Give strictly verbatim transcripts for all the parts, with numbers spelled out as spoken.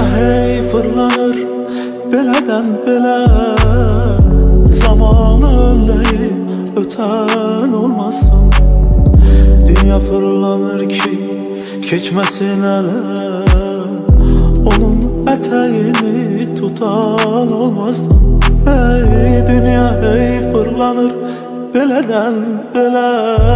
hey fırlanır belədən belə. Zamanı önləyib ötən olmasın. Dünya fırlanır ki keçməsin ələ. Onun ətəyini tutan olmasın. Hey dünya hey fırlanır belədən belə.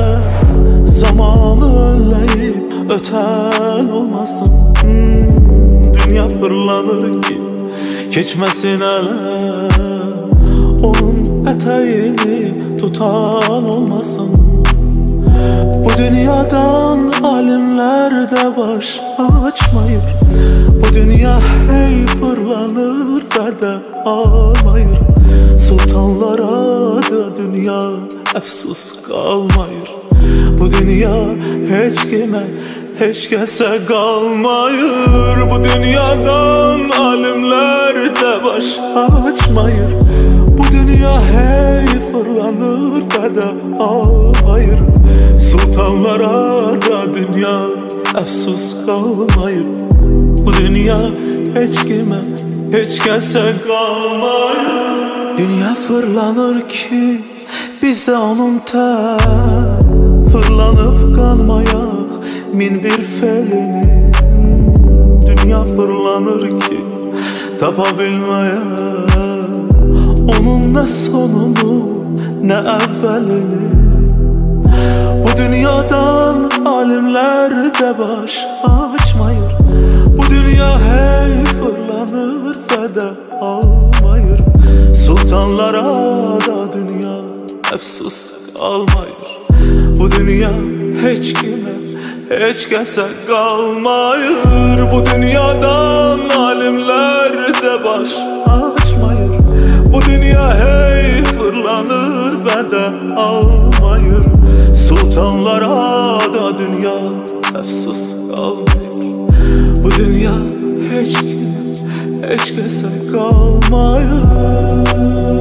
Zamanı önləyib ötən olmasın. hmm, Dünya fırlanır ki keçməsin ələ. Onun ətəyini tutan olmasın. Bu dünyadan alimlər də baş açmayır. Bu dünya hey fırlanır və də almayır. Sultanlara da dünya əfsus qalmayır. Bu dünya heç kimə, heç kəsə qalmayır. Bu dünyadan alimlər də baş açmayır. Bu dünya hey fırlanır və də almayır. Sultanlara da dünya əfsus qalmayır. Bu dünya heç kimə, heç kəsə qalmayır. Dünya fırlanır ki biz də onun tər fırlanıb qalmayaq min bir felini. Dünya fırlanır ki tapa bilməyək onun nə sonunu, nə əvvəlini. Bu dünyadan alimlər də baş açmayır. Bu dünya hey fırlanır və də almayır. Sultanlara da dünya əfsus qalmayır. Bu dünya heç kimə, heç kəsə qalmayır. Bu dünyadan alimlər də baş açmayır. Bu dünya hey fırlanır və də almayır. Sultanlara da dünya əfsus qalmayır. Bu dünya heç kimə, heç kəsə qalmayır.